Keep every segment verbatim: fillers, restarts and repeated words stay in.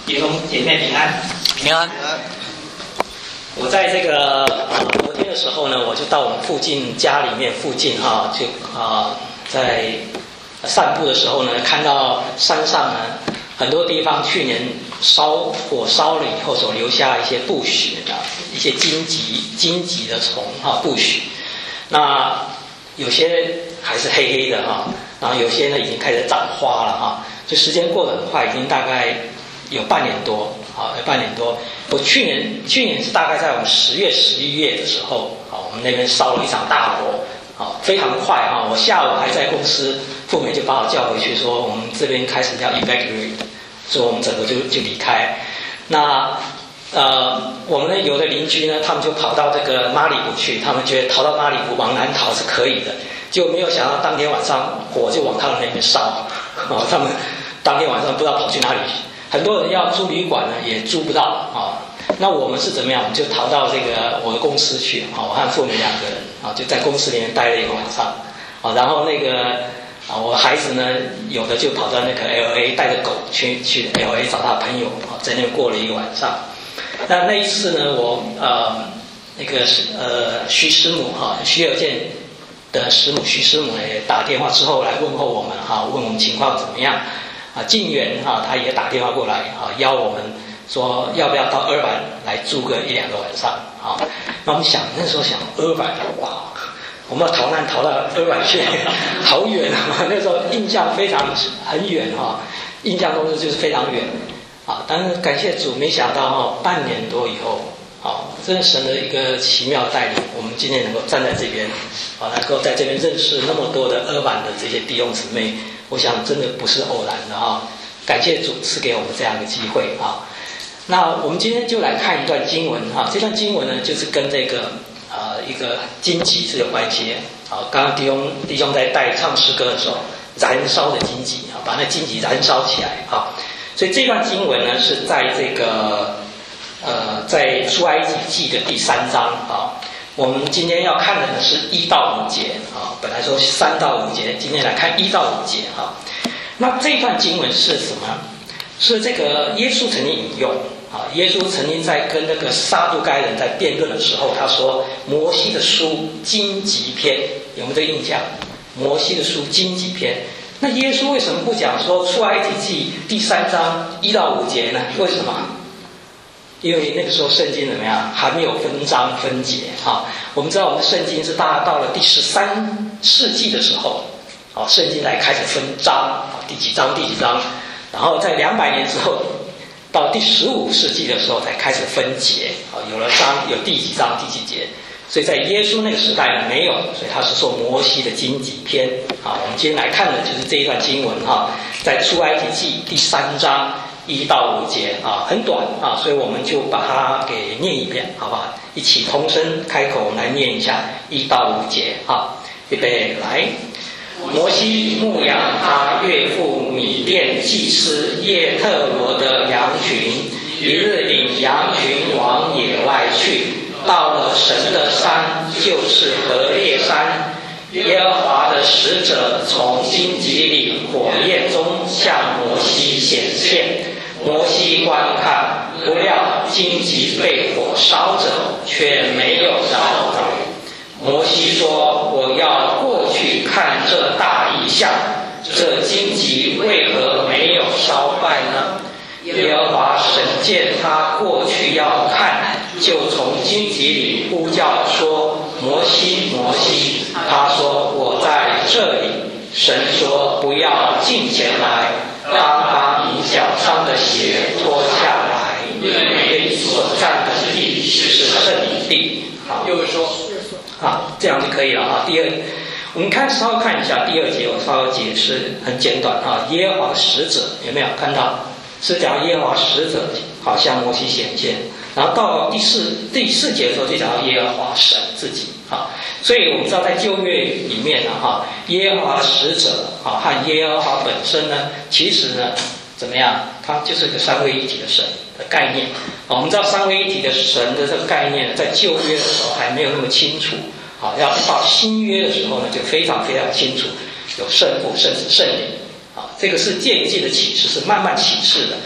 弟兄姐妹平安， 平安。 我在这个呃昨天的时候呢，我就到我们附近家里面附近哈、啊，就啊、呃、在散步的时候呢，看到山上呢很多地方去年烧火烧了以后所留下一些布絮啊，一些荆棘荆棘的虫哈、啊、布絮，那有些还是黑黑的哈、啊，然后有些呢已经开始长花了哈、啊，就时间过得很快，已经大概有半年多。好，有半年多。我去年去年是大概在我们十月、十一月的时候，好，我们那边烧了一场大火，好，非常快哈。我下午还在公司，副美就把我叫回去说，我们这边开始要 evacuate， 所以我们整个就就离开。那呃，我们呢有的邻居呢，他们就跑到这个马里布去，他们觉得逃到马里布往南逃是可以的，就没有想到当天晚上火就往他们那边烧，哦，他们当天晚上不知道跑去哪里。很多人要租旅馆呢，也租不到啊。那我们是怎么样？我们就逃到这个我的公司去啊。我和父母两个人啊，就在公司里面待了一个晚上啊。然后那个啊，我孩子呢，有的就跑到那个 L A， 带着狗去去 L A 找他朋友啊，在那边过了一个晚上。那那一次呢，我呃那个呃徐师母哈，徐有健的师母徐师母呢也打电话之后来问候我们哈，问我们情况怎么样。啊，晋元哈，他也打电话过来啊，邀我们说要不要到尔板来住个一两个晚上啊？那我们想那时候想尔板哇，我们要逃难逃到尔板去，好远啊！那时候印象非常很远哈，印象中就是非常远啊。但是感谢主，没想到哈，半年多以后，啊，真的神的一个奇妙带领，我们今天能够站在这边，啊，能够在这边认识那么多的尔板的这些弟兄姊妹。我想真的不是偶然的哈，感谢主赐给我们这样的机会啊。那我们今天就来看一段经文哈，这段经文呢就是跟这个呃一个荆棘是有关系的。好，刚刚弟兄弟兄在带唱诗歌的时候，燃烧的荆棘啊，把那荆棘燃烧起来啊。所以这段经文呢是在这个呃在出埃及记的第三章啊。我们今天要看的呢是一到五节啊，本来说三到五节，今天来看一到五节啊。那这段经文是什么？是这个耶稣曾经引用啊，耶稣曾经在跟那个撒都该人在辩论的时候，他说摩西的书荆棘篇，有没有这个印象？摩西的书荆棘篇，那耶稣为什么不讲说出埃及记第三章一到五节呢？为什么？因为那个时候圣经怎么样，还没有分章分节哈。我们知道我们的圣经是大到了第十三世纪的时候，啊，圣经才开始分章，第几章第几章，然后在两百年之后，到第十五世纪的时候才开始分节，啊，有了章，有第几章第几节。所以在耶稣那个时代呢没有，所以他是说摩西的荆棘篇啊。我们今天来看的就是这一段经文哈，在出埃及记第三章。一到五节啊，很短啊，所以我们就把它给念一遍，好不好？一起同声开口，我们来念一下一到五节啊。预备来，摩西牧养他岳父米甸祭司叶特罗的羊群，一日领羊群往野外去，到了神的山，就是何烈山。耶和华的使者从荆棘里火焰中向摩西显现。摩西观看，不料荆棘被火烧着，却没有着火。摩西说：“我要过去看这大异象，这荆棘为何没有烧坏呢？”耶和华神见他过去要看，就从荆棘里呼叫说：“摩西，摩西！”他说：“我在这里。”神说：“不要近前来。”当把你脚上的鞋脱下来，因为你所站的地是圣地。好，又说，好，这样就可以了啊。第二，我们看稍微看一下第二节，我稍微解释很简短啊。耶和华的使者有没有看到？是讲耶和华使者好向摩西显现，然后到第四第四节的时候就讲到耶和华神自己啊。所以我们知道在旧约里面呢，哈，耶和华的使者啊和耶和华本身呢，其实呢怎么样？它就是一个三位一体的神的概念。我们知道三位一体的神的这个概念，在旧约的时候还没有那么清楚，啊，要到新约的时候呢，就非常非常清楚，有圣父、圣子、圣灵。啊，这个是渐渐的启示，是慢慢启示的。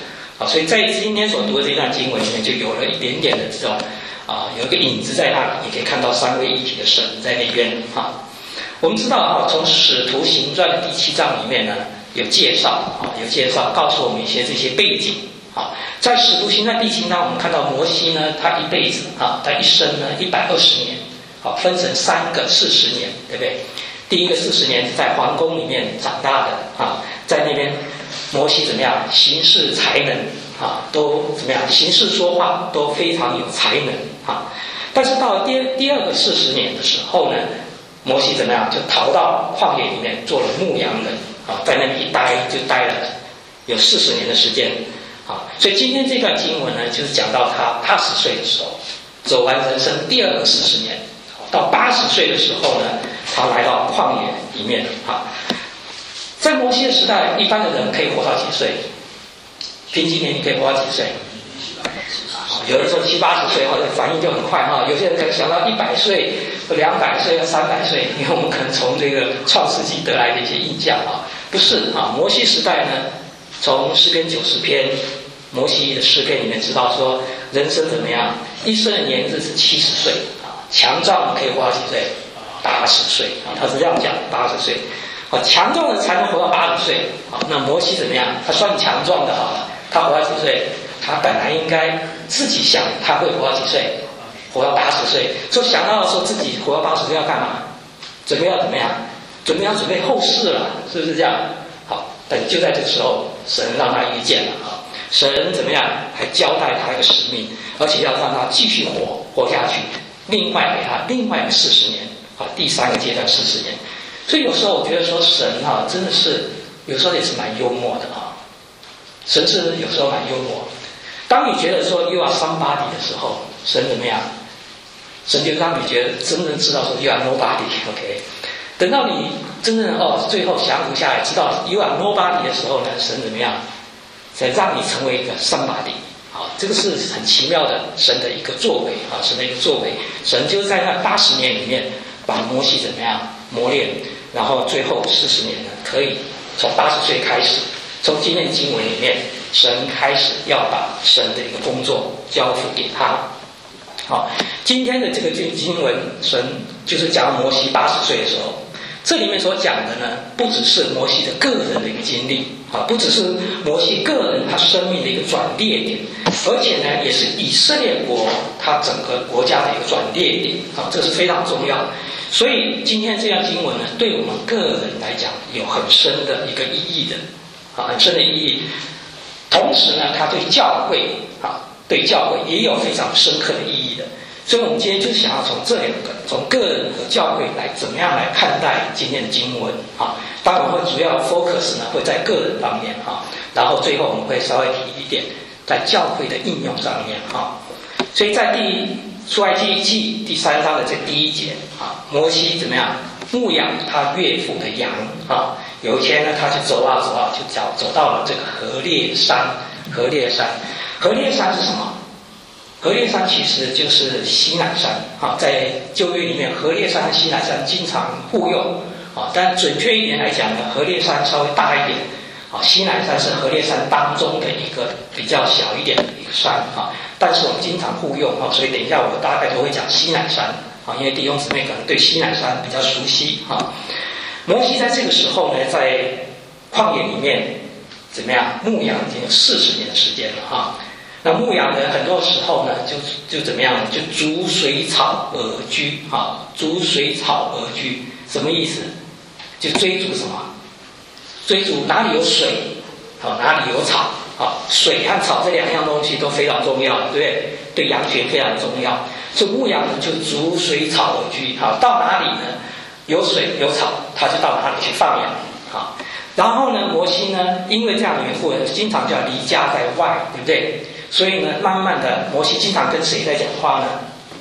好，所以在今天所读的这段经文里面，就有了一点点的这种啊，有一个影子在那里，你可以看到三位一体的神在那边啊。我们知道啊，从《使徒行传》的第七章里面呢，有介绍啊，有介绍告诉我们一些这些背景啊。在《使徒行传》第七章，我们看到摩西呢，他一辈子啊，他一生呢一百二十年，好，分成三个四十年，对不对？第一个四十年是在皇宫里面长大的啊，在那边摩西怎么样行事才能啊，都怎么样行事说话都非常有才能啊。但是到了第第二个四十年的时候呢，摩西怎么样就逃到旷野里面做了牧羊人啊，在那里一待就待了有四十年的时间啊。所以今天这段经文呢，就是讲到他八十岁的时候走完人生第二个四十年，到八十岁的时候呢，他来到旷野里面啊。在摩西的时代，一般的人可以活到几岁？平均年龄可以活到几岁？有的时候七八十岁哈，反应就很快哈。有些人可能想到一百岁、两百岁、三百岁，因为我们可能从这个创世纪得来的一些印象啊，不是啊。摩西时代呢，从诗篇九十篇，摩西的诗篇里面知道说，人生怎么样？一生的年日是七十岁啊，强壮可以活到几岁？八十岁啊，他是这样讲，八十岁。啊，强壮的才能活到八十岁啊。那摩西怎么样？他算强壮的好了，他活到几岁？他本来应该自己想他会活到几岁，活到八十岁，就想到说自己活到八十岁要干嘛？准备要怎么样？准备要准备后事了，是不是这样？好，但就在这个时候，神让他遇见了啊。神怎么样？还交代他一个使命，而且要让他继续活活下去，另外给他另外一个四十年啊，第三个阶段四十年。所以有时候我觉得说神啊，真的是有时候也是蛮幽默的啊。神是有时候蛮幽默。当你觉得说 you are somebody 的时候，神怎么样？神就让你觉得真正知道说 you are nobody。OK， 等到你真正哦最后降服下来，知道 you are nobody 的时候呢，神怎么样？才让你成为一个 somebody。好，这个是很奇妙的神的一个作为啊，神的一个作为。神就是在那八十年里面把摩西怎么样磨练，然后最后四十年呢，可以从八十岁开始，从今天经文里面，神开始要把神的一个工作交付给他。好，今天的这个经文，神就是讲摩西八十岁的时候，这里面所讲的呢，不只是摩西的个人的一个经历啊，不只是摩西个人他生命的一个转捩点，而且呢，也是以色列国他整个国家的一个转捩点啊，这是非常重要的。所以今天这样经文呢，对我们个人来讲有很深的一个意义的啊，很深的意义。同时呢，它对教会啊，对教会也有非常深刻的意义的。所以我们今天就想要从这两个，从个人和教会来怎么样来看待今天的经文啊。当然我们会主要 focus 呢会在个人方面啊，然后最后我们会稍微提一点在教会的应用上面啊。所以在第出埃及记第三章的这第一节啊，摩西怎么样牧养他岳父的羊啊？有一天呢，他就走啊走啊，就走走到了这个何烈山。何烈山，何烈山是什么？何烈山其实就是西乃山啊，在旧约里面，何烈山和西乃山经常互用啊，但准确一点来讲呢，何烈山稍微大一点啊，西乃山是何烈山当中的一个比较小一点的一个山啊，但是我们经常互用啊，所以等一下我大概都会讲西乃山啊，因为弟兄姊妹可能对西乃山比较熟悉啊。摩西在这个时候呢，在旷野里面怎么样牧羊，已经有四十年的时间了哈。那牧羊人很多时候呢，就就怎么样，就逐水草而居啊，逐水草而居，什么意思？就追逐什么？追逐哪里有水，啊，哪里有草啊？水和草这两样东西都非常重要，对不对？对羊群非常重要。所以牧羊人就逐水草而居，啊，到哪里呢？有水有草，他就到哪里去放羊啊。然后呢，摩西呢，因为这样的缘故，经常就要离家在外，对不对？所以呢，慢慢的，摩西经常跟谁在讲话呢？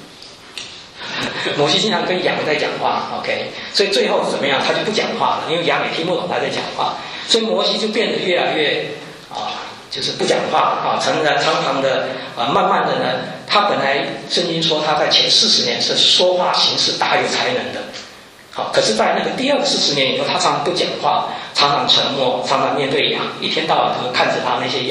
摩西经常跟羊在讲话 ，OK。所以最后怎么样？他就不讲话了，因为羊也听不懂他在讲话。所以摩西就变得越来越啊，就是不讲话啊，常常常常的啊，慢慢的呢，他本来圣经说他在前四十年是说话行事大有才能的。好，可是在那个第二个四十年以后，他常常不讲话，常常沉默，常常面对羊，一天到晚都看着他那些羊，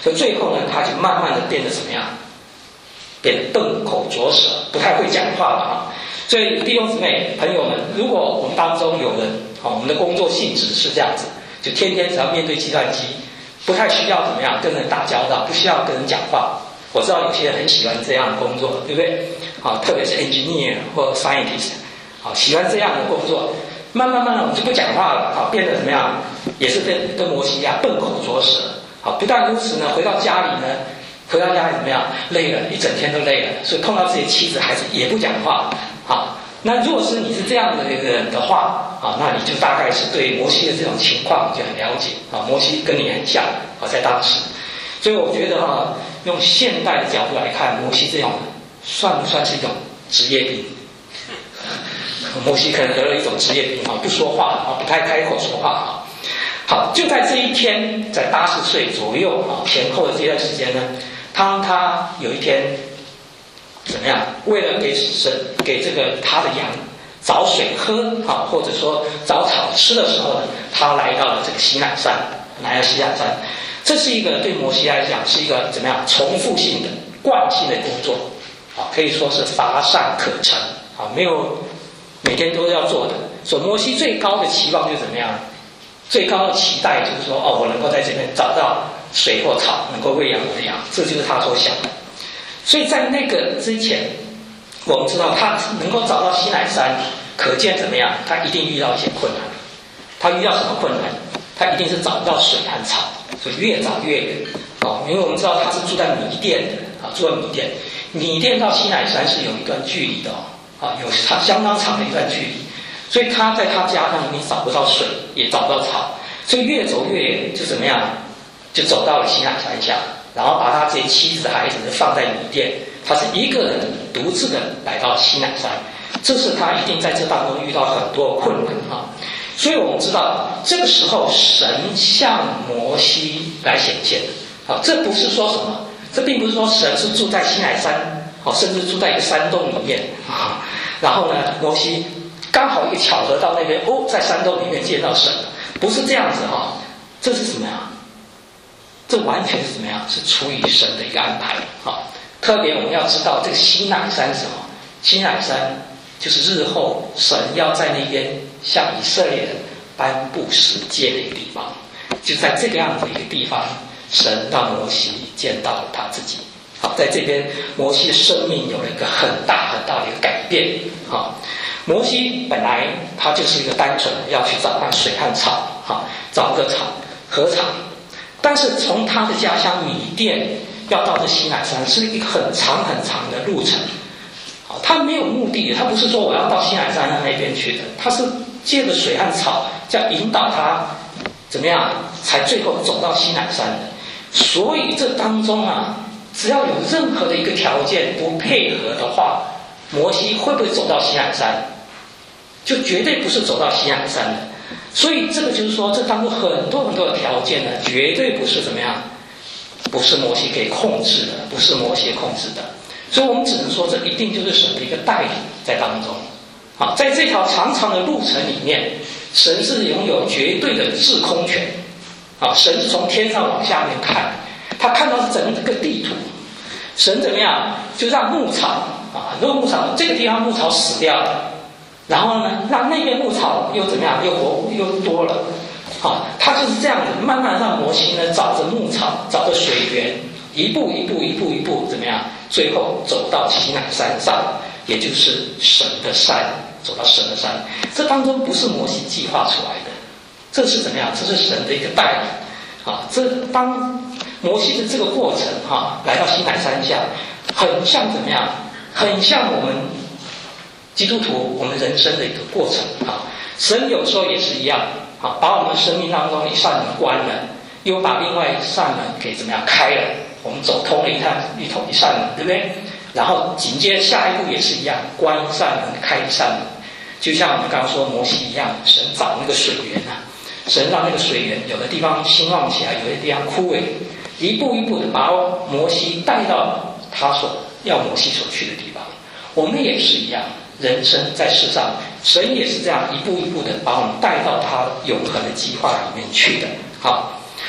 可最后呢，他就慢慢的变得怎么样？变得笨口拙舌，不太会讲话了啊。所以弟兄姊妹朋友们，如果我们当中有人啊，我们的工作性质是这样子，就天天只要面对计算机，不太需要怎么样跟人打交道，不需要跟人讲话。我知道有些人很喜欢这样的工作，对不对？啊，特别是 engineer 或 scientist， 啊，喜欢这样的工作。慢慢慢慢我们就不讲话了，啊，变得怎么样？也是跟跟摩西一样笨口拙舌。好，不但如此呢，回到家里呢，回到家里怎么样？累了，一整天都累了，所以碰到自己的妻子孩子也不讲话。好，那如果是你是这样的一个人的话，啊，那你就大概是对摩西的这种情况就很了解。啊，摩西跟你很像，啊，在当时，所以我觉得哈，用现代的角度来看，摩西这种算不算是一种职业病？摩西可能得了一种职业病啊，不说话啊，不太开口说话啊。好，就在这一天，在八十岁左右啊前后的这段时间呢，当他有一天怎么样，为了给神给这个他的羊找水喝啊，或者说找草吃的时候呢，他来到了这个西乃山，来到西乃山，这是一个对摩西来讲是一个怎么样重复性的惯性的工作啊，可以说是乏善可陈啊，没有每天都要做的。所以摩西最高的期望就是怎么样？最高的期待就是说，哦，我能够在这边找到水或草，能够喂养我的羊，这就是他所想的。所以在那个之前，我们知道他能够找到西乃山，可见怎么样？他一定遇到一些困难。他遇到什么困难？他一定是找不到水和草，所以越找越远。哦，因为我们知道他是住在米甸的啊，住在米甸，米甸到西乃山是有一段距离的哦，啊，有长相当长的一段距离。所以他在他家那里找不到水，也找不到草，所以越走越远，就怎么样？就走到了西乃山下，然后把他这些妻子孩子放在米甸，他是一个人独自的来到西乃山，这是他一定在这当中遇到很多困难啊。所以我们知道，这个时候神向摩西来显现啊，这不是说什么，这并不是说神是住在西乃山，哦，甚至住在一个山洞里面啊，然后呢，摩西刚好一个巧合到那边，哦，在山洞里面见到神了，不是这样子哈、哦，这是什么呀？这完全是怎么样？是出于神的一个安排啊！特别我们要知道，这个西乃山是什么？西乃山就是日后神要在那边向以色列人颁布十诫的一个地方，就在这个样子的一个地方，神让摩西见到了他自己。好，在这边摩西的生命有了一个很大很大的一个改变。好，摩西本来他就是一个单纯要去找那水和草，好，找个草禾场。但是从他的家乡米甸要到这西乃山是一个很长很长的路程，好，他没有目的，他不是说我要到西乃山那边去的，他是借着水和草，这样引导他怎么样，才最后走到西乃山的。所以这当中啊，只要有任何的一个条件不配合的话，摩西会不会走到西乃山？就绝对不是走到西乃山的。所以这个就是说，这当中很多很多的条件呢，绝对不是怎么样，不是摩西可以控制的，不是摩西控制的。所以我们只能说，这一定就是神的一个带领在当中。好，在这条长长的路程里面，神是拥有绝对的制空权。啊，神是从天上往下面看，他看到是整个地图。神怎么样，就让牧草啊，很多牧草，这个地方牧草死掉了。然后呢，让那边牧草又怎么样，又活又多了，好，他就是这样子，慢慢让摩西呢找着牧草，找着水源，一步一步一步一步怎么样，最后走到西乃山上，也就是神的山，走到神的山。这当中不是摩西计划出来的，这是怎么样？这是神的一个带领啊！这当摩西的这个过程哈、啊，来到西乃山下，很像怎么样？很像我们基督徒我们人生的一个过程啊，神有时候也是一样啊，把我们生命当中一扇门关了，又把另外一扇门给怎么样开了，我们走通了一扇一通一扇门，对不对？然后紧接着下一步也是一样，关一扇门开一扇门，就像我们刚刚说摩西一样，神找那个水源啊，神让那个水源有的地方兴旺起来，有的地方枯萎，一步一步的把摩西带到他所要摩西所去的地方。我们也是一样。人生在世上，神也是这样一步一步的把我们带到他永恒的计划里面去的。好，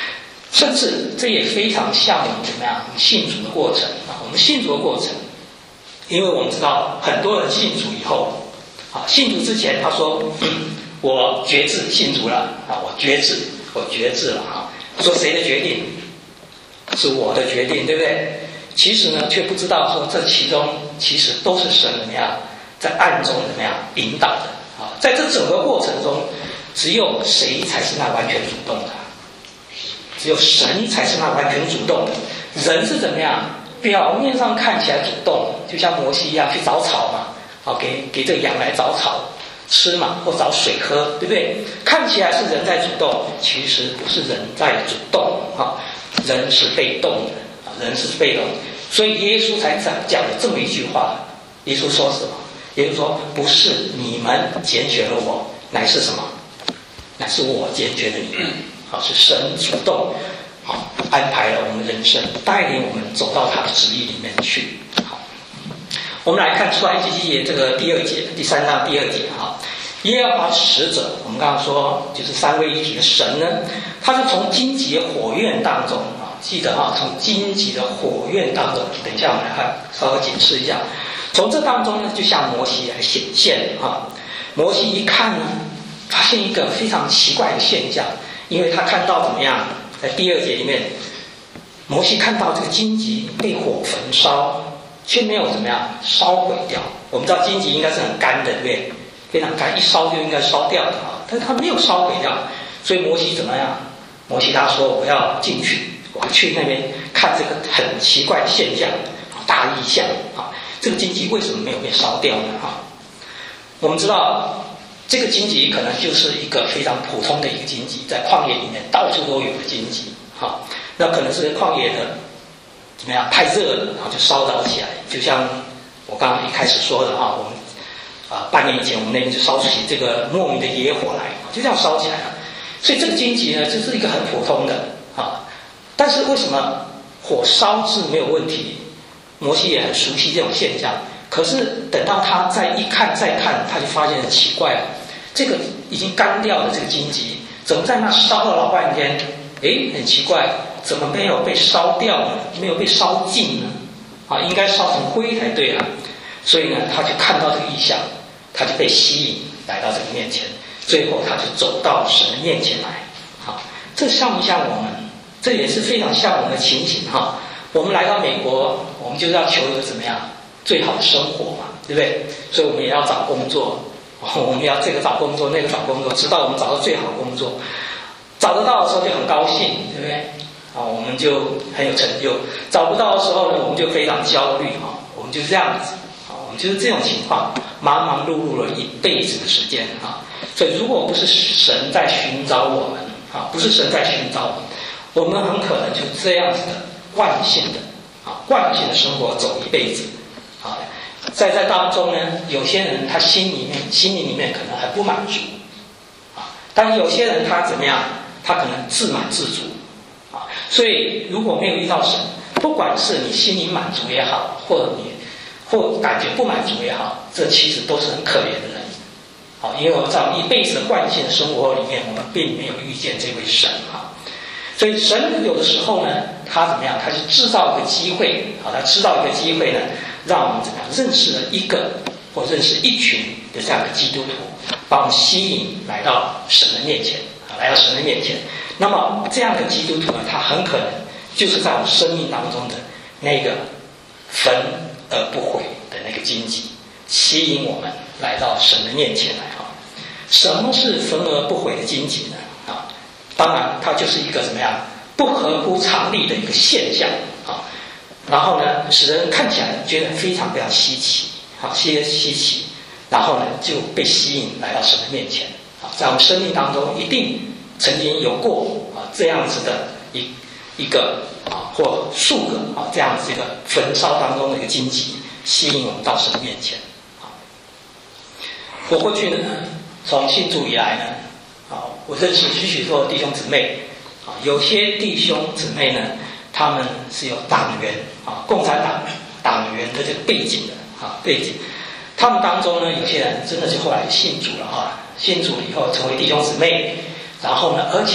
甚至这也非常像我们怎么样信主的过程啊，我们信主的过程，因为我们知道很多人信主以后，啊，信主之前他说，嗯，我决志信主了啊，我决志，我决志了啊。说谁的决定？是我的决定，对不对？其实呢，却不知道说这其中其实都是神怎么样在暗中怎么样引导的啊。在这整个过程中，只有谁才是那完全主动的？只有神才是那完全主动的。人是怎么样？表面上看起来主动，就像摩西一样去找草嘛，啊，给给这个羊来找草吃嘛，或找水喝，对不对？看起来是人在主动，其实不是人在主动啊，人是被动的啊，人是被动的。所以耶稣才讲讲了这么一句话。耶稣说什么？耶稣说：“不是你们拣选了我，乃是什么？乃是我拣选了你们。”好，是神主动，好安排了我们人生，带领我们走到他的旨意里面去。好，我们来看出埃及记这个第二节，第三章第二节哈。耶和华使者，我们刚刚说就是三位一体的神呢，他是从荆棘火焰当中啊，记得哈，从荆棘的火焰当中，等一下我们来看，稍微解释一下。从这当中呢，就向摩西来显现哈。摩西一看呢，发现一个非常奇怪的现象。因为他看到怎么样，在第二节里面，摩西看到这个荆棘被火焚烧，却没有怎么样烧毁掉。我们知道荆棘应该是很干的，对不对？非常干，一烧就应该烧掉的啊。但是他没有烧毁掉，所以摩西怎么样？摩西他说：“我要进去，我要去那边看这个很奇怪的现象，大异象啊！这个荆棘为什么没有被烧掉呢？啊，我们知道。”这个荆棘可能就是一个非常普通的一个荆棘，在旷野里面到处都有的荆棘，哈，那可能是旷野的怎么样太热了，然后就烧着起来，就像我刚刚一开始说的哈，我们啊、呃、半年以前我们那边就烧起这个莫名的野火来，就这样烧起来了。所以这个荆棘呢，就是一个很普通的啊，但是为什么火烧是没有问题？摩西也很熟悉这种现象，可是等到他再一看再看，他就发现很奇怪了。这个已经干掉的这个荆棘，怎么在那烧了老半天？诶，很奇怪，怎么没有被烧掉呢？没有被烧尽呢？啊，应该烧成灰才对啊。所以呢，他就看到这个异象，他就被吸引来到这个面前，最后他就走到神的面前来。好，这像不像我们？这也是非常像我们的情形哈。我们来到美国，我们就是要求一个怎么样最好的生活嘛，对不对？所以我们也要找工作。我们要这个找工作，那个找工作，直到我们找到最好的工作，找得到的时候就很高兴，对不对？啊，我们就很有成就。找不到的时候呢，我们就非常焦虑啊，我们就是这样子啊，我们就是这种情况，忙忙碌碌了一辈子的时间啊。所以，如果不是神在寻找我们啊，不是神在寻找我们，我们很可能就这样子的惯性的啊，惯性的生活走一辈子啊。在在当中呢，有些人他心里面心里里面可能很不满足啊，但有些人他怎么样，他可能自满自足啊。所以如果没有遇到神，不管是你心里满足也好，或者你或感觉不满足也好，这其实都是很可怜的人啊。因为我们在一辈子的惯性的生活里面，我们并没有遇见这位神啊。所以神有的时候呢，他怎么样？他是制造一个机会啊，他制造一个机会呢，让我们怎么样认识了一个或认识一群的这样的基督徒，把我们吸引来到神的面前啊，来到神的面前。那么这样的基督徒呢，他很可能就是在我们生命当中的那个焚而不毁的那个荆棘，吸引我们来到神的面前来啊。什么是焚而不毁的荆棘呢？啊？当然，它就是一个怎么样不合乎常理的一个现象啊，然后呢，使人看起来觉得非常非常稀奇，好，些稀奇，然后呢就被吸引来到神的面前啊，在我们生命当中一定曾经有过啊这样子的一一个啊或数个啊这样子一个焚烧当中的一个荆棘，吸引我们到神的面前啊。我过去呢，从信主以来呢。好，我认识许许多弟兄姊妹，啊，有些弟兄姊妹呢，他们是有党员啊，共产党党员的这个背景的啊背景，他们当中呢，有些人真的是后来信主了哈，信主以后成为弟兄姊妹，然后呢，而且呢，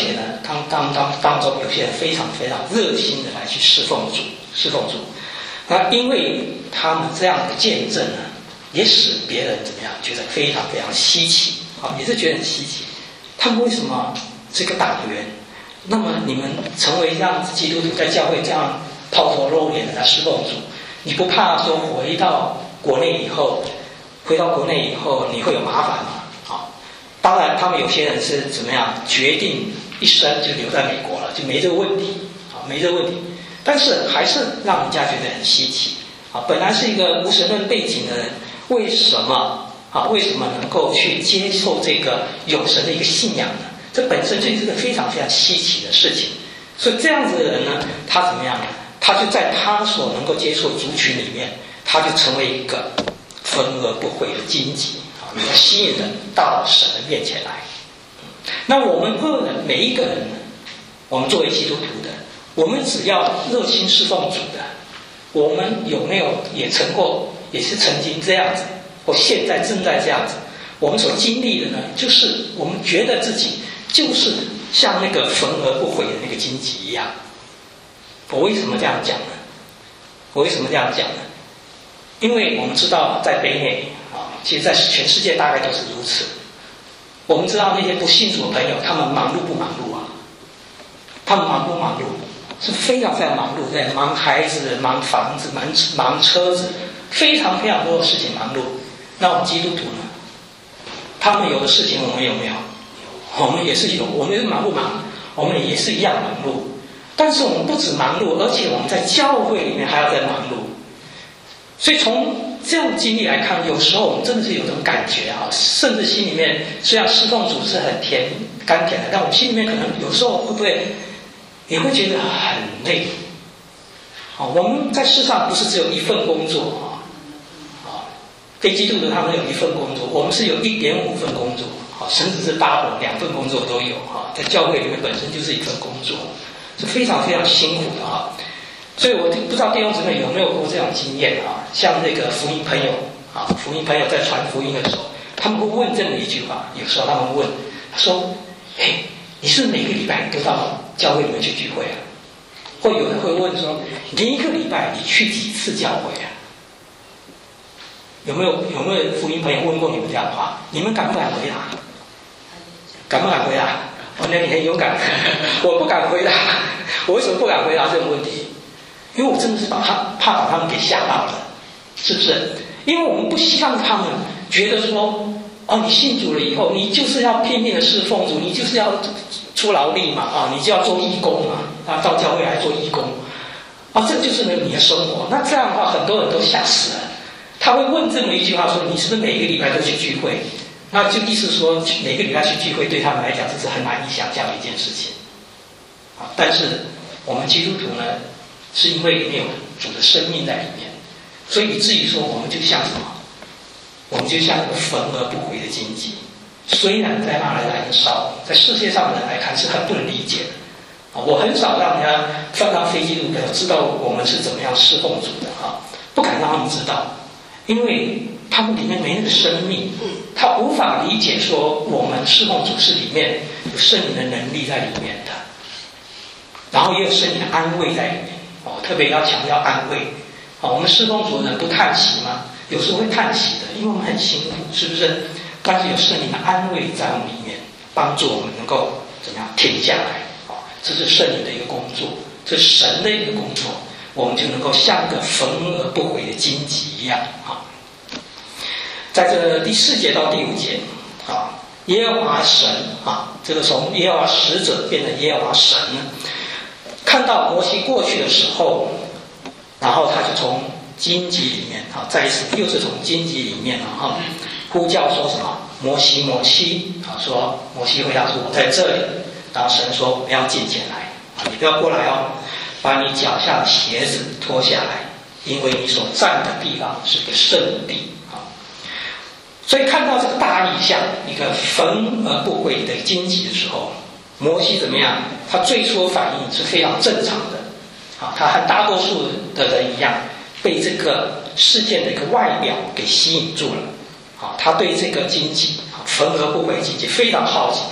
当当当当中有些人非常非常热心的来去侍奉主，侍奉主。那因为他们这样的见证呢，也使别人怎么样觉得非常非常稀奇啊，也是觉得很稀奇。他们为什么这个党员？那么你们成为这样子基督徒，在教会这样抛头露脸的来侍奉主，你不怕说回到国内以后，回到国内以后你会有麻烦吗？啊，当然他们有些人是怎么样决定一生就留在美国了，就没这个问题啊，没这个问题。但是还是让人家觉得很稀奇啊！本来是一个无神论背景的人，为什么啊？为什么能够去接受这个有神的一个信仰呢？这本身就是一个非常非常稀奇的事情。所以这样子的人呢，他怎么样呢？他就在他所能够接受族群里面，他就成为一个分而不回的荆棘啊，能够吸引人到神的面前来。那我们个人每一个人呢，我们作为基督徒的，我们只要热心侍奉主的，我们有没有也曾过，也是曾经这样子，或现在正在这样子？我们所经历的呢，就是我们觉得自己就是像那个焚而不毁的那个荆棘一样。我为什么这样讲呢？我为什么这样讲呢？因为我们知道在北美啊，其实在全世界大概都是如此。我们知道那些不信主的朋友，他们忙碌不忙碌啊？他们忙不忙碌？是非常非常忙碌，在忙孩子、忙房子、忙忙车子，非常非常多的事情忙碌。那我们基督徒呢？他们有的事情我们有没有？我们也是有，我们忙不忙？我们也是一样忙碌。但是我们不止忙碌，而且我们在教会里面还要在忙碌。所以从这样的经历来看，有时候我们真的是有种感觉啊，甚至心里面虽然侍奉主是很甜甘甜的，但我们心里面可能有时候会不会也会觉得很累？啊，我们在世上不是只有一份工作啊，啊，非基督徒他们有一份工作，我们是有一点五份工作，啊，甚至是 double 两份工作都有啊，在教会里面本身就是一份工作。是非常非常辛苦的啊，所以我不知道弟兄姊妹有没有过这种经验啊？像那个福音朋友啊，福音朋友在传福音的时候，他们会问这么一句话，有时候他们问，他说：“嘿，你是不是每个礼拜都到教会里面去聚会啊？”或有人会问说：“你一个礼拜你去几次教会啊？”有没有有没有福音朋友问过你们这样的话？你们敢不敢回答？敢不敢回答？哦，那你很勇敢，我不敢回答。我为什么不敢回答这个问题？因为我真的是把他怕把他们给吓到了，是不是？因为我们不希望他们觉得说，哦，你信主了以后，你就是要拼命的侍奉主，你就是要出劳力嘛，啊，你就要做义工嘛，啊，到教会来做义工，啊，这就是你的生活。那这样的话，很多人都吓死了。他会问这么一句话说：“你是不是每个礼拜都去聚会？”那就意思说，每个礼拜去聚会对他们来讲，这是很难以想象的一件事情。啊，但是我们基督徒呢，是因为里面有主的生命在里面，所以以至于说，我们就像什么？我们就像那个焚而不毁的荆棘。虽然在那里燃烧，在世界上的人来看是很不能理解的。啊，我很少让人家放到非基督徒知道我们是怎么样侍奉主的啊，不敢让他们知道，因为他们里面没那个生命，他无法理解说我们侍奉主是里面有圣灵的能力在里面的，然后也有圣灵的安慰在里面。哦，特别要强调安慰。哦，我们侍奉主的人不叹息吗？有时候会叹息的，因为我们很辛苦，是不是？但是有圣灵的安慰在我们里面，帮助我们能够怎么样停下来。哦，这是圣灵的一个工作，这是神的一个工作，我们就能够像个焚而不毁的荆棘一样。啊，在这第四节到第五节，啊，耶和华神啊，这个从耶和华使者变成耶和华神呢，看到摩西过去的时候，然后他就从荆棘里面啊，再一次又是从荆棘里面啊，呼叫说什么？摩西，摩西啊，说摩西回答说：“我在这里。”然后神说：“我们要进前来啊，你不要过来哦，把你脚下的鞋子脱下来，因为你所站的地方是个圣地啊。”所以看到这个大意象，一个焚而不毁的荆棘的时候，摩西怎么样？他最初的反应是非常正常的啊，他和大多数的人一样，被这个事件的一个外表给吸引住了啊，他对这个荆棘啊，焚而不毁荆棘非常好奇，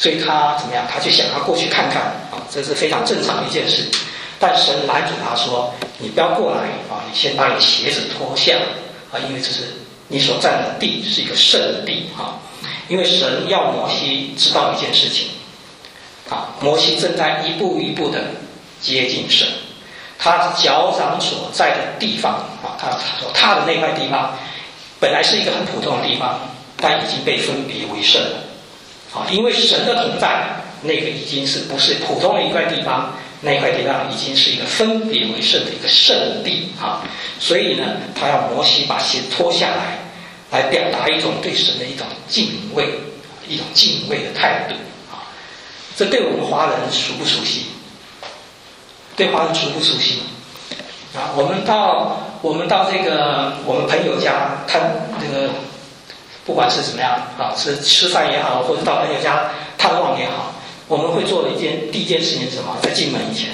所以他怎么样？他就想要过去看看啊，这是非常正常的一件事。但神拦阻他说：“你不要过来啊，你先把你的鞋子脱下啊，因为这是你所站的地是一个圣地啊。因为神要摩西知道一件事情啊，摩西正在一步一步的接近神，他脚掌所在的地方啊，他所踏的那块地方，本来是一个很普通的地方，但已经被分别为圣了啊，因为神的同在，那个已经是不是普通的一块地方。”那块地方已经是一个分别为圣的一个圣地啊，所以呢，他要摩西把鞋脱下来，来表达一种对神的一种敬畏，一种敬畏的态度啊。这对我们华人熟不熟悉？对华人熟不熟悉？啊，我们到我们到这个我们朋友家看这个，不管是怎么样啊，是吃饭也好，或者到朋友家探望也好。我们会做的一件第一件事情是什么？在进门以前，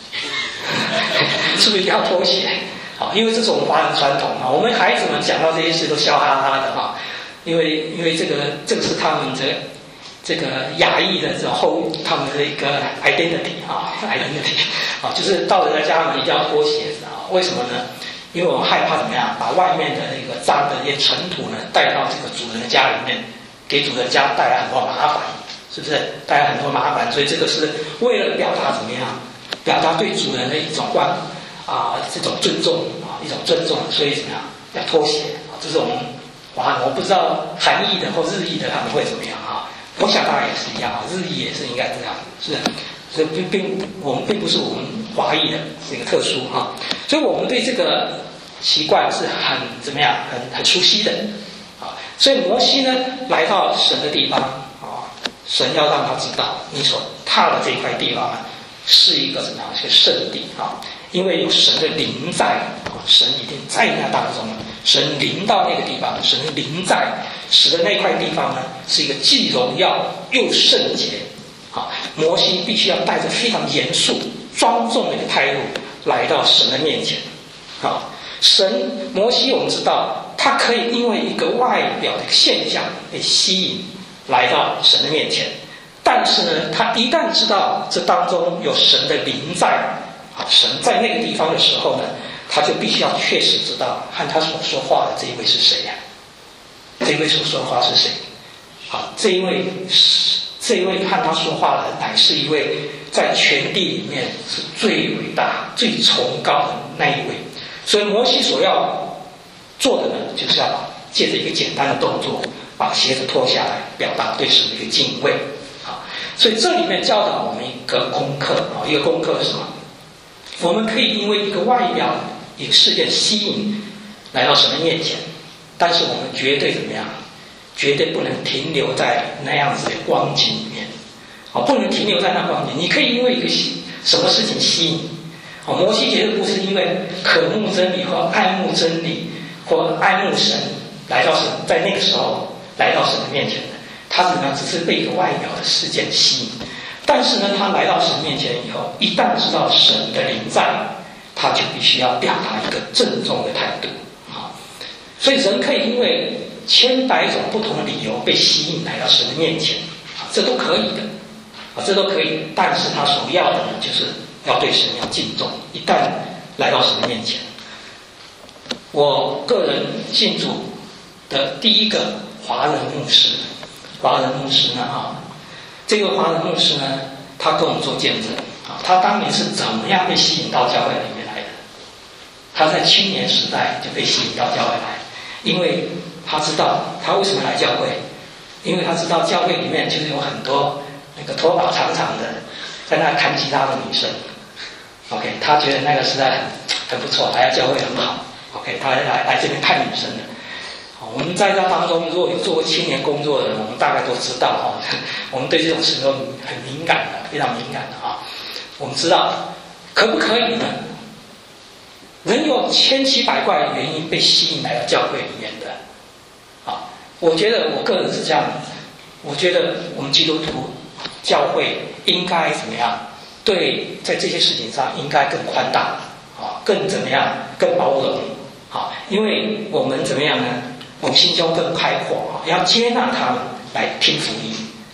是不是一定要脱鞋？好，因为这是我们华人传统啊。我们孩子们讲到这些事都笑哈哈的哈，因为因为这个这个是他们这这个亚裔的这种后他们的一个 identity 啊 identity 啊，就是到人家家门一定要脱鞋子啊。为什么呢？因为我们害怕怎么样，把外面的那个脏的一些尘土呢带到这个主人的家里面，给主人家带来很多麻烦。是不是带来很多麻烦？所以这个是为了表达怎么样？表达对主人的一种关啊，这种尊重啊，一种尊重。所以怎么样？要脱鞋啊，这是我们华人，我不知道韩裔的或日裔的他们会怎么样啊？我想当然也是一样啊，日裔也是应该这样，是。所以并并我们并不是我们华裔的这个特殊哈、啊，所以我们对这个习惯是很怎么样？很很熟悉的啊。所以摩西呢来到神的地方。神要让他知道，你所踏的这块地方啊，是一个什么样一个圣地啊？因为有神的灵在啊，神一定在那当中。神临到那个地方，神的灵在，使得那块地方呢是一个既荣耀又圣洁啊。摩西必须要带着非常严肃、庄重的一个态度来到神的面前啊。神摩西，我们知道，他可以因为一个外表的现象被吸引。来到神的面前，但是呢，他一旦知道这当中有神的灵在，啊，神在那个地方的时候呢，他就必须要确实知道和他所说话的这一位是谁呀、啊？这一位所说话是谁？好，这一位是这一位和他说话的乃是一位在全地里面是最伟大、最崇高的那一位。所以摩西所要做的呢，就是要借着一个简单的动作。把鞋子脱下来，表达对神的一个敬畏啊！所以这里面教导我们一个功课啊，一个功课是什么？我们可以因为一个外表一个事件吸引来到神的面前，但是我们绝对怎么样？绝对不能停留在那样子的光景里面啊！不能停留在那光景。你可以因为一个什么事情吸引啊？摩西绝对不是因为渴慕真理或爱慕真理或爱慕神来到神，在那个时候。来到神的面前的，他怎么样？只是被一个外表的事件吸引，但是呢，他来到神面前以后，一旦知道神的灵在，他就必须要表达一个郑重的态度啊。所以人可以因为千百种不同的理由被吸引来到神的面前啊，这都可以的啊，这都可以。但是他所要的呢，就是要对神要敬重。一旦来到神的面前，我个人信主的第一个。华人牧师，华人牧师呢？哈，这个华人牧师呢，他跟我们做见证啊，他当年是怎么样被吸引到教会里面来的？他在青年时代就被吸引到教会来，因为他知道他为什么来教会，因为他知道教会里面就是有很多那个头发长长的在那弹吉他的女生。OK， 他觉得那个时代很很不错，来教会很好。OK， 他来来这边看女生的。我们在这当中，如果有做过青年工作的人，我们大概都知道哈，我们对这种事都很敏感的，非常敏感的啊。我们知道，可不可以呢？人有千奇百怪的原因被吸引来到教会里面的。啊，我觉得我个人是这样子，我觉得我们基督徒教会应该怎么样？对，在这些事情上应该更宽大啊，更怎么样？更包容啊，因为我们怎么样呢？我们心胸更开阔啊，要接纳他们来听福音，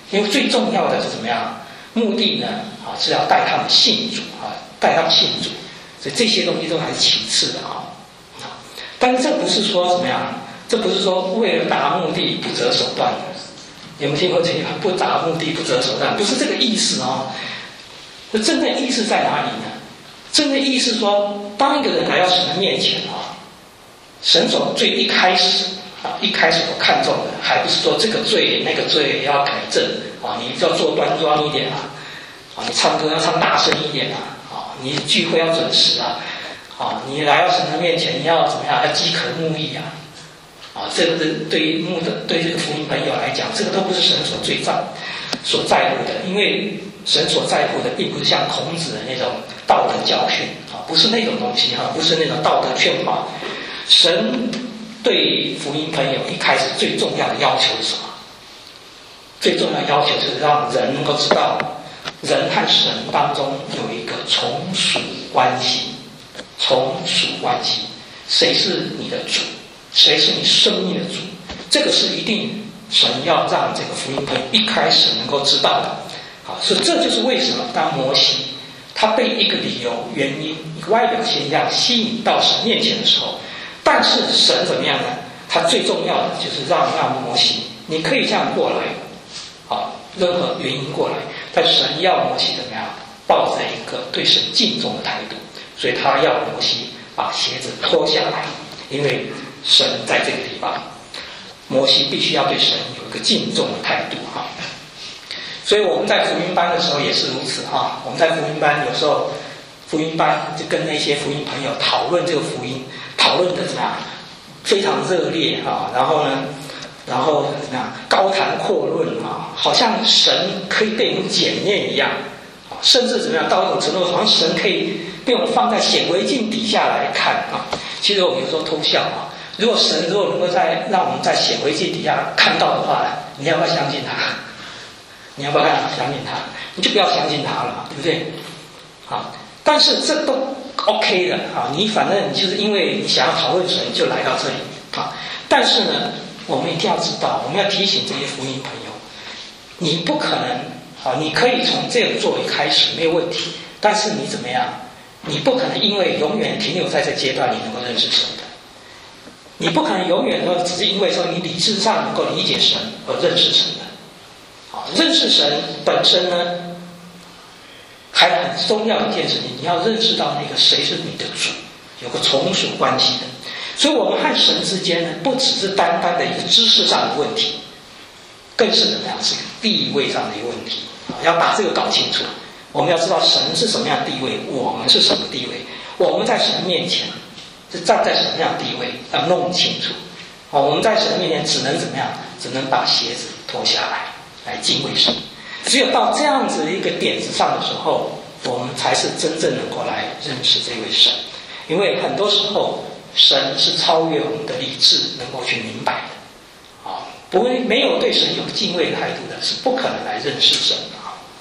因为最重要的是怎么样？目的呢啊是要带他们信主啊，带他们信主，所以这些东西都还是其次的啊。但是这不是说怎么样？这不是说为了达目的不择手段的。有没有听过这个？不达目的不择手段，不是这个意思哦。那真正意思在哪里呢？真正意思说，当一个人来到神的面前啊，神所最一开始啊，一开始所看重的，还不是说这个罪那个罪要改正啊，你要做端庄一点啊，啊，你唱歌要唱大声一点啊，啊，你聚会要准时啊，啊，你来到神的面前你要怎么样？要饥渴慕义啊。啊，这个是对于牧的对这个福音朋友来讲，这个都不是神所最在所在乎的，因为神所在乎的并不是像孔子的那种道德教训啊，不是那种东西哈，不是那种道德劝化。神对福音朋友一开始最重要的要求是什么？最重要的要求就是让人能够知道，人和神当中有一个从属关系，从属关系，谁是你的主？谁是你生命的主？这个是一定神要让这个福音朋友一开始能够知道的。好，所以这就是为什么当摩西他被一个理由、原因、一个外表现象吸引到神面前的时候，但是神怎么样呢？他最重要的就是让让摩西，你可以这样过来，好，任何原因过来，但神要摩西怎么样？抱着一个对神敬重的态度，所以他要摩西把鞋子脱下来，因为神在这个地方，摩西必须要对神有一个敬重的态度哈。所以我们在福音班的时候也是如此哈。我们在福音班有时候，福音班就跟那些福音朋友讨论这个福音，讨论的怎么样？非常热烈哈。然后呢，然后怎么样？高谈阔论啊，好像神可以被我们检验一样，甚至怎么样？到一种程度，好像神可以被我们放在显微镜底下来看啊。其实我们有时候偷笑啊。如果神如果能够在让我们在显微镜底下看到的话，你要不要相信他？你要不要相信他？你就不要相信他了，对不对？好，但是这都 OK 的啊。你反正你就是因为你想要讨论神，就来到这里啊。但是呢，我们一定要知道，我们要提醒这些福音朋友，你不可能啊，你可以从这个作为开始没有问题，但是你怎么样？你不可能因为永远停留在这阶段，你能够认识神的。你不可能永远都只是因为说你理智上能够理解神而认识神的。好，认识神本身呢，还很重要的一件事情，你要认识到那个谁是你的主，有个从属关系的。所以我们和神之间呢，不只是单单的一个知识上的问题，更是怎么样？是地位上的一个问题。要把这个搞清楚。我们要知道神是什么样的地位，我们是什么地位，我们在神面前是站在什么样的地位，要弄清楚。哦，我们在神面前只能怎么样？只能把鞋子脱下来，来敬畏神。只有到这样子一个点子上的时候，我们才是真正能够来认识这位神。因为很多时候，神是超越我们的理智能够去明白的。啊，不会没有对神有敬畏的态度的，是不可能来认识神的。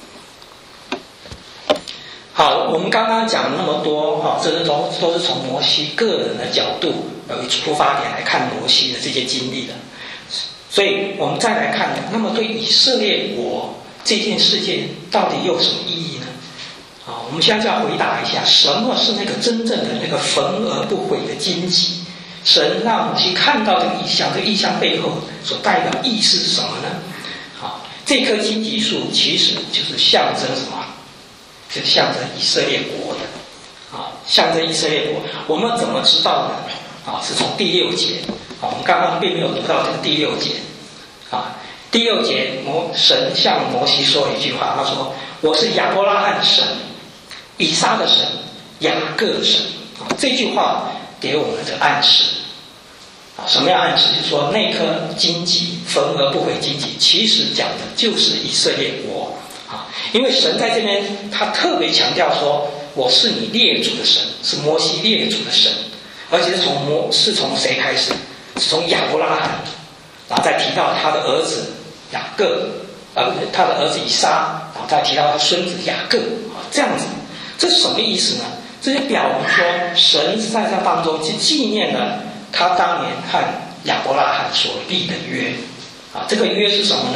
好，我们刚刚讲了那么多哈，这是都都是从摩西个人的角度有一出发点来看摩西的这些经历的。所以我们再来看，那么对以色列国这件事件到底有什么意义呢？啊，我们现在就要回答一下，什么是那个真正的那个焚而不毁的荆棘？神让摩西看到这个异象，这个异象背后所代表意思是什么呢？好，这棵荆棘树其实就是象征什么？就象征以色列国的，啊，象征以色列国。我们怎么知道呢？啊，是从第六节。啊，我们刚刚并没有读到这个第六节。啊，第六节摩神向摩西说了一句话，他说：“我是亚伯拉罕的神，以撒的神，雅各的神。”啊，这句话给我们的暗示。啊，什么样暗示？就是说那颗荆棘，焚而不毁荆棘，其实讲的就是以色列国。因为神在这边他特别强调说，我是你列祖的神，是摩西列祖的神，而且是从摩是从谁开始？是从亚伯拉罕，然后再提到他的儿子雅各，啊，他的儿子以撒，然后再提到他孙子雅各，啊，这样子，这是什么意思呢？这就表明说，神在这当中去纪念了他当年和亚伯拉罕所立的约。啊，这个约是什么呢？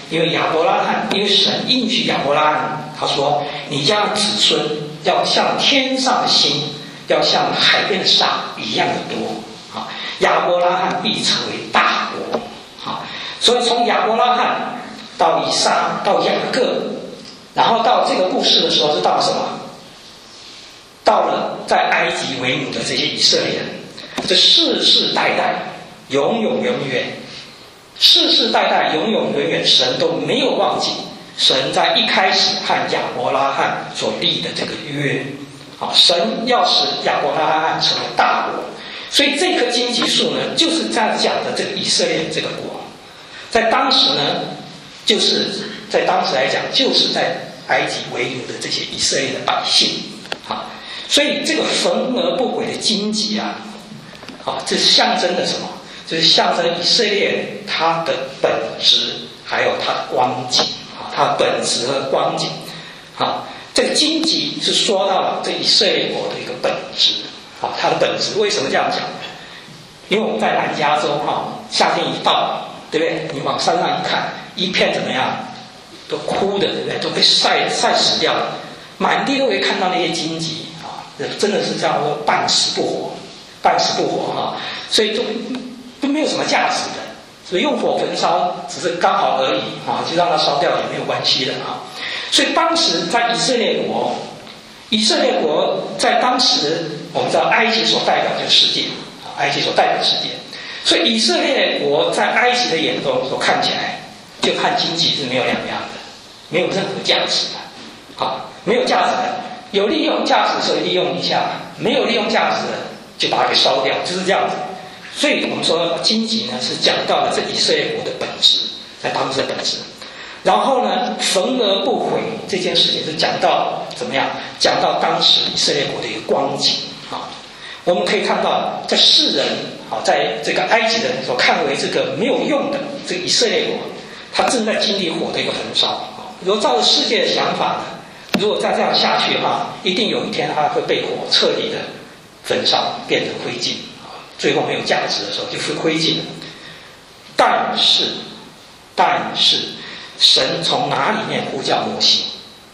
因为亚伯拉罕，因为神应许亚伯拉罕，他说：“你家的子孙要像天上的星，要像海边的沙一样的多。”啊，亚伯拉罕必成为大国。啊，所以从亚伯拉罕到以撒，到雅各，然后到这个故事的时候是到了什么？到了在埃及为奴的这些以色列人，这世世代代、永永远远。世世代代永永远远，神都没有忘记神在一开始和亚伯拉罕所立的这个约。好，神要使亚伯拉罕成为大国，所以这棵荆棘树呢，就是这样讲的这个以色列这个国，在当时呢，就是在当时来讲，就是在埃及为奴的这些以色列的百姓。好，所以这个缝而不毁的荆棘啊，好，这象征的什么？就是象征以色列它的本质，还有它的光景啊，它的本质和光景啊。这个荆棘是说到了这以色列国的一个本质啊，它的本质为什么这样讲？因为我们在南加州哈，夏天一到，对不对？你往山上一看，一片怎么样？都枯的，对不对？都被晒晒死掉了，满地都可以看到那些荆棘啊，真的是叫做半死不活，半死不活哈，所以就。都没有什么价值的，所以用火焚烧只是刚好而已啊，就让它烧掉也没有关系的啊。所以当时在以色列国，以色列国在当时我们知道埃及所代表就是世界，埃及所代表世界，所以以色列国在埃及的眼中所看起来，就和荆棘是没有两样的，没有任何价值的，好，没有价值的，有利用价值所以利用一下，没有利用价值的就把它给烧掉，就是这样子。所以我们说荆棘呢是讲到了这以色列国的本质，在当时的本质。然后呢，缝而不毁这件事情是讲到怎么样？讲到当时以色列国的一个光景啊。我们可以看到，在世人啊，在这个埃及人所看为这个没有用的这个以色列国，他正在经历火的一个焚烧啊。如果照着世界的想法呢，如果再这样下去的话，一定有一天它会被火彻底的焚烧，变成灰烬。最后没有价值的时候就是灰烬了。但是，但是，神从哪里面呼叫摩西？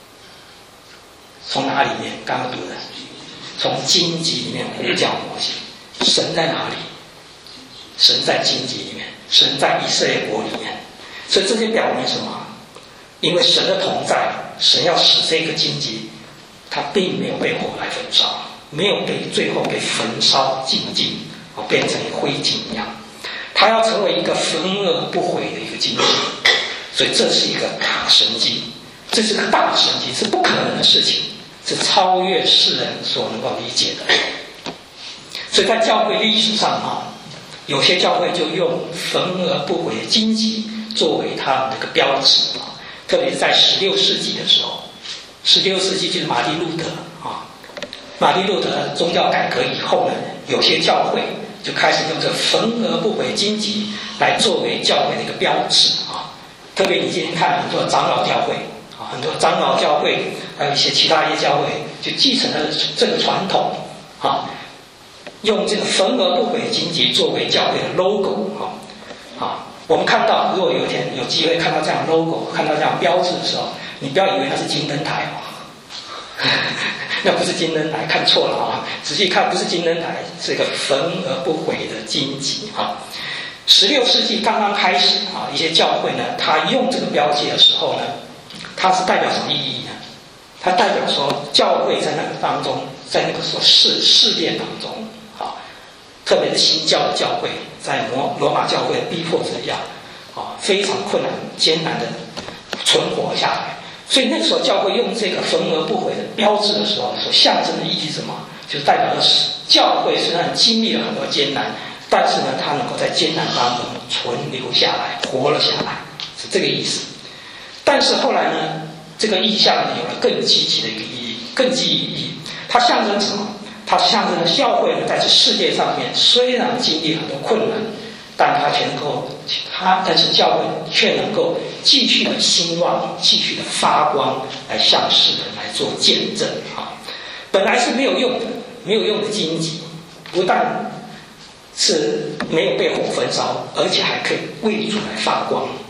从哪里面？刚刚读的，从荆棘里面呼叫摩西。神在哪里？神在荆棘里面，神在以色列国里面。所以这就表明什么？因为神的同在，神要使这个荆棘，它并没有被火来焚烧，没有被最后被焚烧尽尽。变成灰烬一样，它要成为一个焚而不毁的一个荆棘，所以这是一个大神迹，这是个大神迹，是不可能的事情，是超越世人所能够理解的。所以在教会历史上啊，有些教会就用焚而不毁的荆棘作为他们的一个标志啊，特别是在十六世纪的时候，十六世纪就是马丁路德啊，马丁路德宗教改革以后呢，有些教会就开始用这焚而不毁荆棘来作为教会的一个标志啊。特别你今天看很多长老教会啊，很多长老教会，还有一些其他一些教会，就继承了这个传统啊，用这个焚而不毁的荆棘作为教会的 logo 啊。啊，我们看到，如果有一天有机会看到这样 logo， 看到这样标志的时候，你不要以为它是金灯台哦。那不是金灯台，看错了啊！仔细看，不是金灯台，是一个焚而不毁的荆棘啊。十六世纪刚刚开始啊，一些教会呢，他用这个标记的时候呢，它是代表什么意义呢？它代表说，教会在那个当中，在那个时候试试炼当中啊，特别是新教的教会，在罗罗马教会的逼迫之下啊，非常困难、艰难的存活下来。所以那个时候教会用这个焚而不毁的标志的时候，所象征的意义是什么？就是代表的是教会虽然经历了很多艰难，但是呢，它能够在艰难当中存留下来，活了下来，是这个意思。但是后来呢，这个意象有了更积极的一个意义，更积极意义。它象征什么？它象征的教会呢，在这世界上面虽然经历很多困难，但它却能够，它但是教会却能够继续的兴旺，继续的发光，来向世人来做见证啊！本来是没有用的，没有用的荆棘，不但是没有被火焚烧，而且还可以为主来发光啊！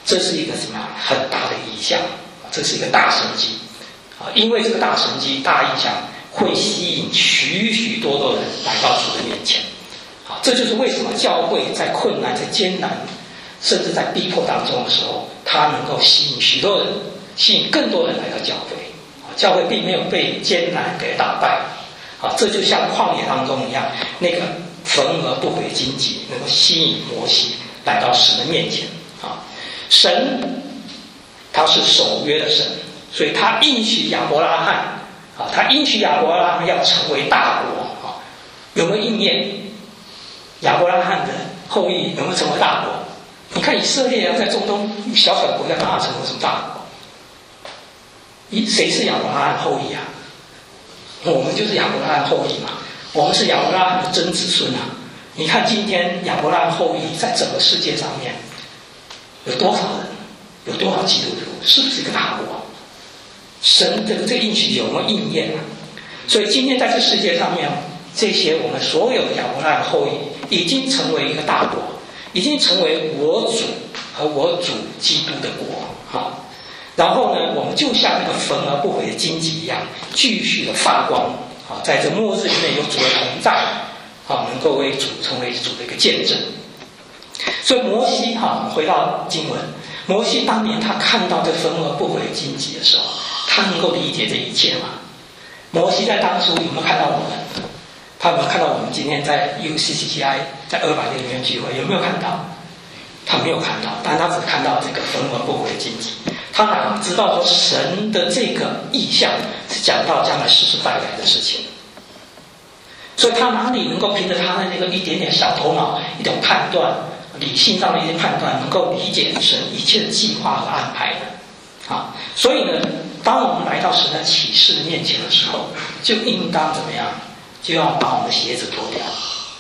这是一个什么很大的意象，这是一个大神迹啊！因为这个大神迹、大意象会吸引许许多多人来到主的面前。啊，这就是为什么教会在困难、在艰难，甚至在逼迫当中的时候，它能够吸引许多人，吸引更多人来到教会。啊，教会并没有被艰难给打败。啊，这就像旷野当中一样，那个焚而不毁的荆棘，能够吸引摩西来到神的面前。啊，神他是守约的神，所以他应许亚伯拉罕，啊，他应许亚伯拉罕要成为大国。啊，有没有应验？亚伯拉罕的后裔有没有成为大国？你看以色列要在中东小小的国家，哪成为什么大国？咦，谁是亚伯拉罕后裔啊？我们就是亚伯拉罕后裔嘛，我们是亚伯拉罕的真子孙啊！你看今天亚伯拉罕后裔在整个世界上面有多少人，有多少基督徒，是不是一个大国？神这个这个应许有没有应验啊？所以今天在这世界上面，这些我们所有的亚伯拉罕后裔已经成为一个大国，已经成为我主和我主基督的国。好，然后呢，我们就像那个焚而不毁的荆棘一样，继续的发光。好，在这末日里面有主的同在，好，能够为主成为主的一个见证。所以摩西哈，回到经文，摩西当年他看到这焚而不毁的荆棘的时候，他能够理解这一切吗？摩西在当初有没有看到我们？他有没有看到我们今天在 U C C T I 在二百年里面聚会？有没有看到？他没有看到，但他只看到这个焚而不毁的荆棘。他哪知道说神的这个意象是讲到将来世世代代的事情？所以他哪里能够凭着他的那个一点点小头脑、一种判断、理性上的一些判断，能够理解神一切的计划和安排呢？啊，所以呢，当我们来到神的启示的面前的时候，就应当怎么样？就要把我们的鞋子脱掉。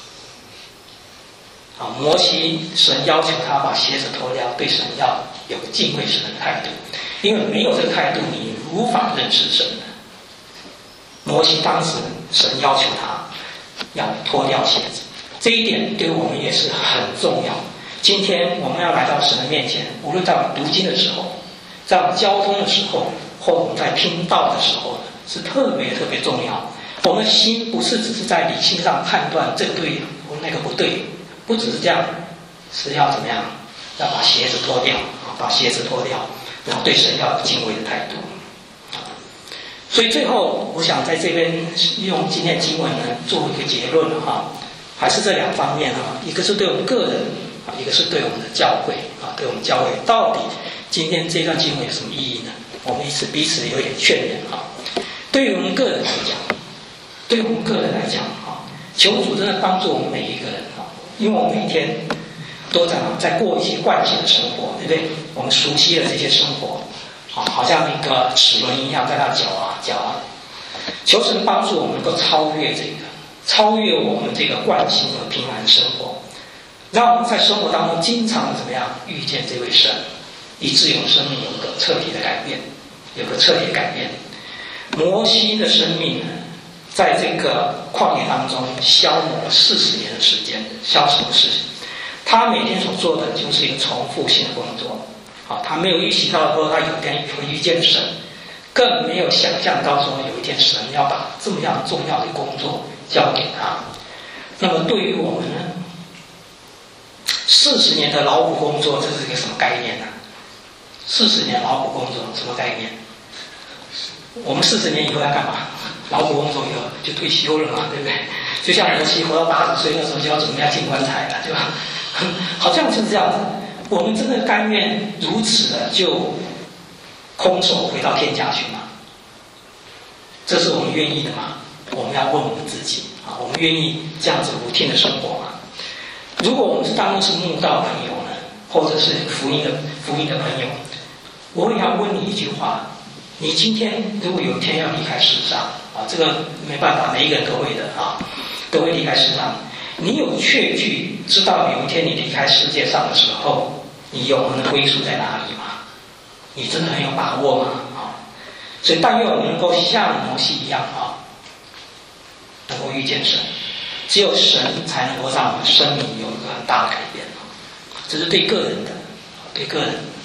啊，摩西神要求他把鞋子脱掉，对神要有敬畏神的态度，因为没有这个态度，你无法认识神的。摩西当时神要求他要脱掉鞋子，这一点对我们也是很重要。今天我们要来到神的面前，无论在我们读经的时候，在我们交通的时候，或我们在听道的时候，是特别特别重要。我们的心不是只是在理性上判断这个对或那个不对，不只是这样，是要怎么样？要把鞋子脱掉，把鞋子脱掉，然后对神要有敬畏的态度。所以最后，我想在这边用今天的经文呢做一个结论哈，还是这两方面哈，一个是对我们个人啊，一个是对我们的教会啊，对我们教会到底今天这段经文有什么意义呢？我们彼此彼此有点劝勉哈。对于我们个人来讲。对于我们个人来讲，哈，求主真的帮助我们每一个人，哈，因为我们每天都在在过一些惯性的生活，对不对？我们熟悉了这些生活，好，好像一个齿轮一样在那搅啊搅啊。求神帮助我们能够超越这个，超越我们这个惯性和平凡生活，让我们在生活当中经常怎么样遇见这位神，以致我们生命有个彻底的改变，有个彻底的改变。摩西的生命呢？在这个旷野当中消磨了四十年的时间，消什么事情？他每天所做的就是一个重复性的工作。好，他没有预期到说他有一天会遇见神，更没有想象到说有一天神要把这么样重要的工作交给他。那么对于我们呢？四十年的劳苦工作，这是一个什么概念呢？四十年劳苦工作什么概念？我们四十年以后要干嘛？劳苦工作以后就退休了嘛，对不对？就像摩西活到八十岁那时候就要准备要进棺材了，对吧？好像是这样子。我们真的甘愿如此的就空手回到天家去吗？这是我们愿意的吗？我们要问我们自己啊，我们愿意这样子无天的生活吗？如果我们是当中是慕道朋友呢，或者是福音的福音的朋友，我也要问你一句话。你今天如果有一天要离开世上啊，这个没办法，每一个人都会的啊，都会离开世上。你有确据知道有一天你离开世界上的时候，你永恒的归宿在哪里吗？你真的很有把握吗？啊，所以但愿我们能够像摩西一样啊，能够遇见神。只有神才能够让我们生命有一个很大的改变。这是对个人的，对个人。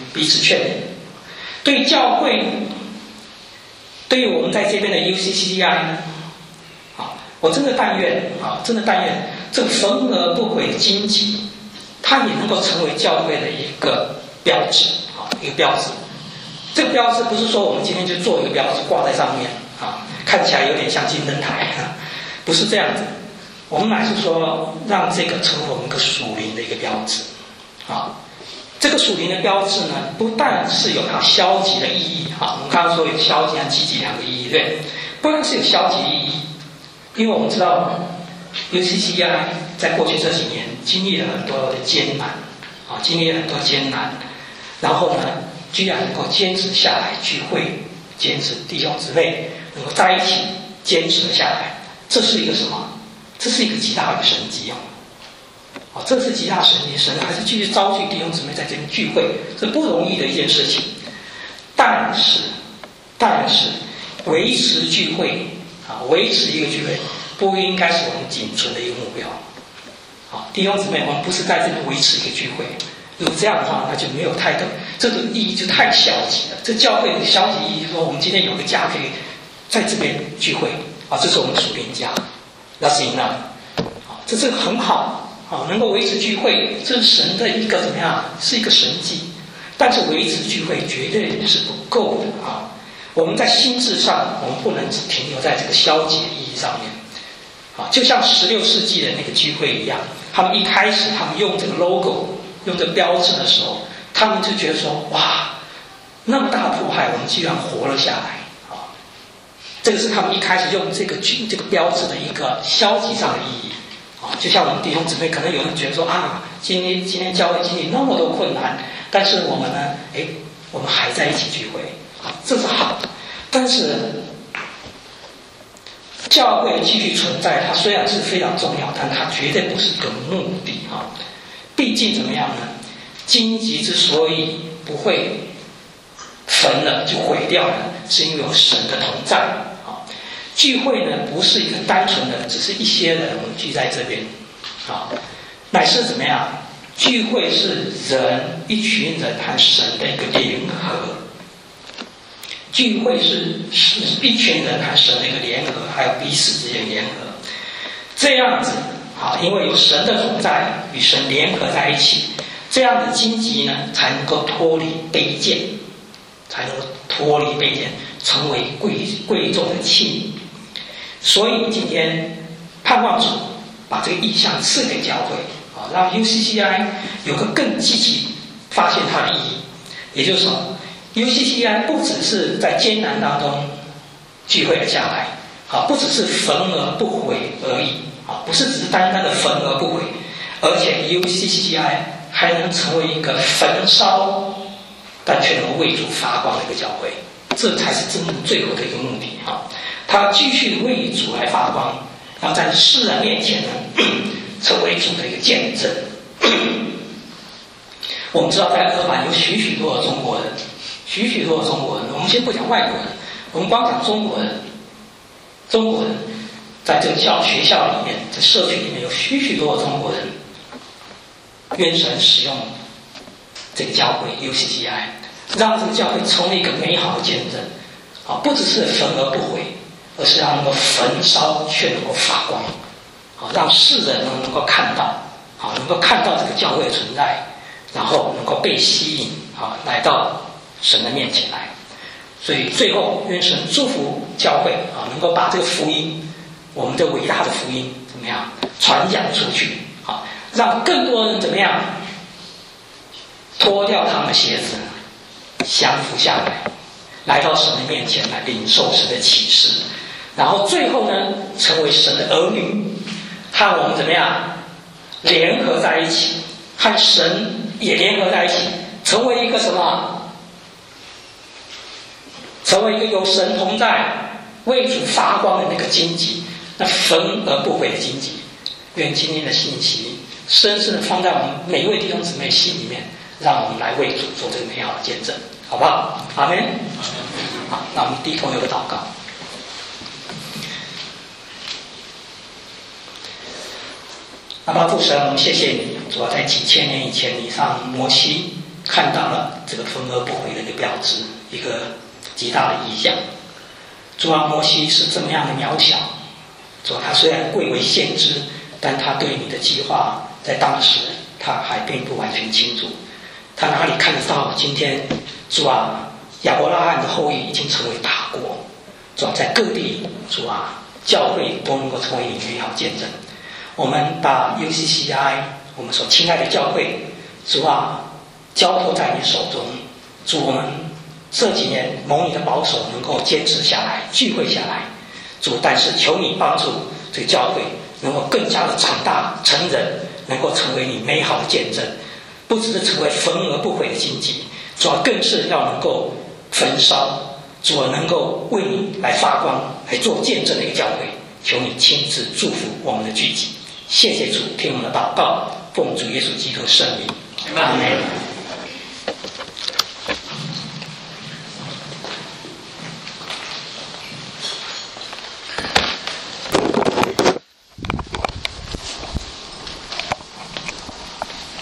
彼此劝勉。对教会，对于我们在这边的 U C C I， 啊，我真的但愿啊，真的但愿这个焚而不毁的荆棘，它也能够成为教会的一个标志啊，一个标志。这个标志不是说我们今天就做一个标志挂在上面啊，看起来有点像金灯台，不是这样子。我们乃是说，让这个成为我们一个属灵的一个标志啊。这个属灵的标志呢，不但是有它消极的意义啊，我们刚刚说有消极和积极两个意义，对，不但是有消极意义，因为我们知道 U C C I 在过去这几年经历了很多的艰难啊，经历了很多艰难，然后呢，居然能够坚持下来聚会，坚持弟兄姊妹能够在一起坚持了下来，这是一个什么？这是一个极大的神迹哦。哦，这是极大神迹，神还是继续召集弟兄姊妹在这边聚会，这不容易的一件事情。但是，但是维持聚会啊，维持一个聚会，不应该是我们仅存的一个目标。好，弟兄姊妹，我们不是在这边维持一个聚会，如果这样的话，那就没有太多，这个意义就太消极了。这教会的消极意义说，我们今天有个家可以在这边聚会啊，这是我们属灵家，那是应当的。啊，这是很好。好，能够维持聚会，这是神的一个怎么样？是一个神迹。但是维持聚会绝对是不够的啊！我们在心智上，我们不能只停留在这个消极的意义上面。啊，就像十六世纪的那个聚会一样，他们一开始他们用这个 logo、用这个标志的时候，他们就觉得说：哇，那么大的迫害，我们居然活了下来啊！这个是他们一开始用这个这个标志的一个消极上的意义。啊，就像我们弟兄姊妹，可能有人觉得说啊，今天今天教会经历那么多困难，但是我们呢，哎，我们还在一起聚会，啊，这是好的。但是教会继续存在，它虽然是非常重要，但它绝对不是个目的啊。毕竟怎么样呢？荆棘之所以不会焚了就毁掉了，是因为有神的同在。聚会呢，不是一个单纯的，只是一些人我们聚在这边，啊，乃是怎么样？聚会是人一群人和神的一个联合，聚会是是一群人和神的一个联合，还有彼此之间联合，这样子啊，因为有神的同在，与神联合在一起，这样的荆棘呢，才能够脱离卑贱，才能够脱离卑贱，成为贵贵重的器皿。所以今天盼望主把这个意向赐给教会啊，让 U C C I 有个更积极发现它的意义。也就是说 ，U C C I 不只是在艰难当中聚会了下来，啊，不只是焚而不毁而已啊，不是只是单单的焚而不毁，而且 U C C I 还能成为一个焚烧但却能够为主发光的一个教会，这才是真正最后的一个目的啊。他继续为主来发光，要在世人面前呢，成为主的一个见证。我们知道，在俄版有许许多的中国人，许许多的中国人。我们先不讲外国人，我们光讲中国人。中国人在这个教学校里面，在社区里面有许许多的中国人。愿神使用这个教会 U C C I， 让这个教会成为一个美好的见证。啊，不只是焚而不毁。而是让能够焚烧却能够发光，好让世人能够看到，好能够看到这个教会的存在，然后能够被吸引，好来到神的面前来。所以最后愿神祝福教会啊，能够把这个福音，我们的伟大的福音怎么样传讲出去，好让更多人怎么样脱掉他们的鞋子，降服下来，来到神的面前来领受神的启示。然后最后呢，成为神的儿女，和我们怎么样联合在一起，和神也联合在一起，成为一个什么？成为一个有神同在、为主发光的那个荆棘，那焚而不毁的荆棘。愿今天的信息深深的放在我们每一位弟兄姊妹心里面，让我们来为主做这个美好的见证，好不好？阿们。好，那我们低头有个祷告。阿爸父神，我们谢谢你，主要在几千年以前，你让摩西看到了这个分而不回的一个标志，一个极大的意象。主啊，摩西是这么样的渺小，主啊，他虽然贵为先知，但他对你的计划在当时他还并不完全清楚。他哪里看得到今天主啊，亚伯拉罕的后裔已经成为大国，主啊，在各地主啊，教会都能够成为你美好见证。我们把 U C C I 我们所亲爱的教会，主啊，交托在你手中。主，我们这几年蒙你的保守，能够坚持下来，聚会下来。主，但是求你帮助这个教会能够更加的长大成人，能够成为你美好的见证，不只是成为焚而不毁的荆棘，主要更是要能够焚烧，主要能够为你来发光，来做见证的一个教会。求你亲自祝福我们的聚集。谢谢主，听我们的祷告，奉主耶稣基督的圣名，阿们。